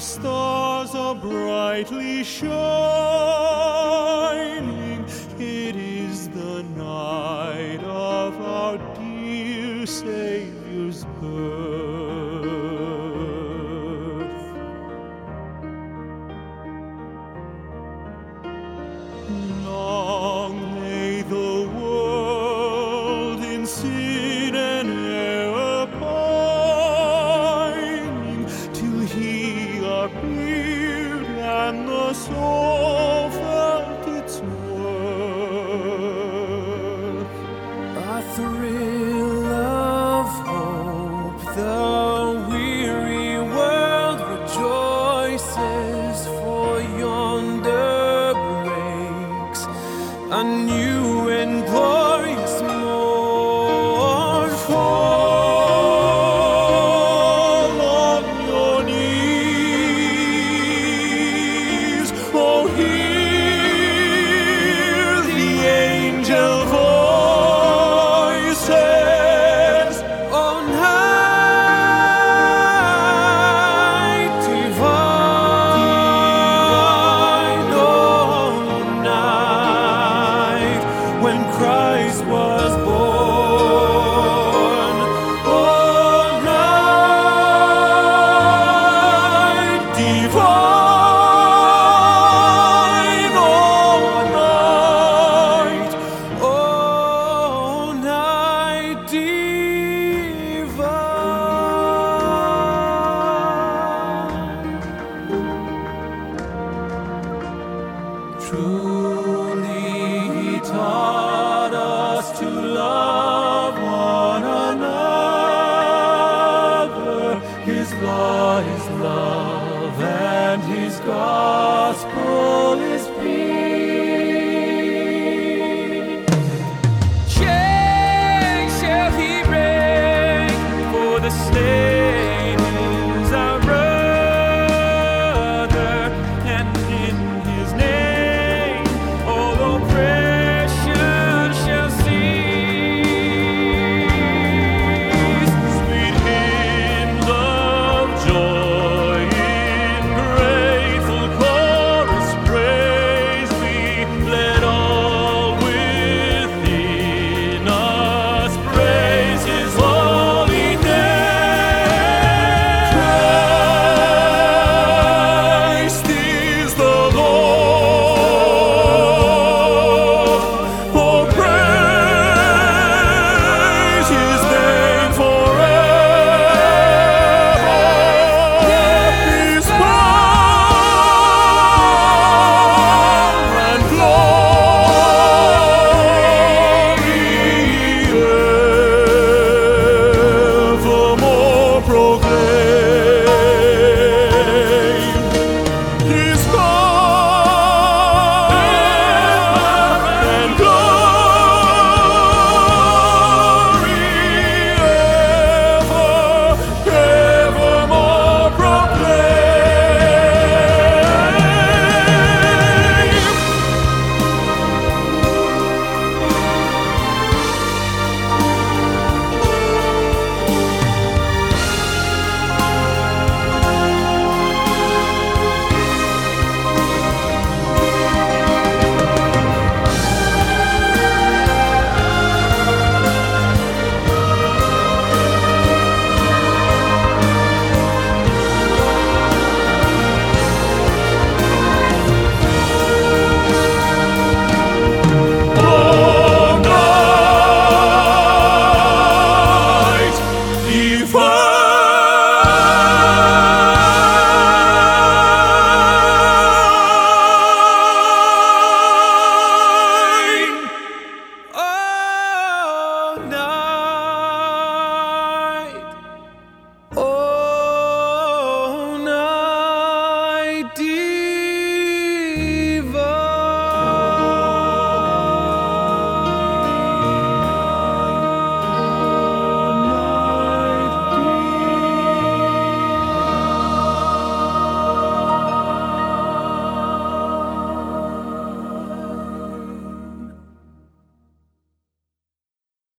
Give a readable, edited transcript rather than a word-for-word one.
stars are brightly shining. It is the night of our dear Savior's birth. Long lay the world in sin and error pining, till He appeared and the soul felt its worth. A thrill of hope, the weary world rejoices, for yonder breaks a new and glorious morn. Fall on your knees, oh, hear the angel voices. On high, divine, all night, when Christ was born. All night, divine, all night, divine. Truly He taught us to love one another. His law is love, and His gospel is peace. Chains shall He break for the slave.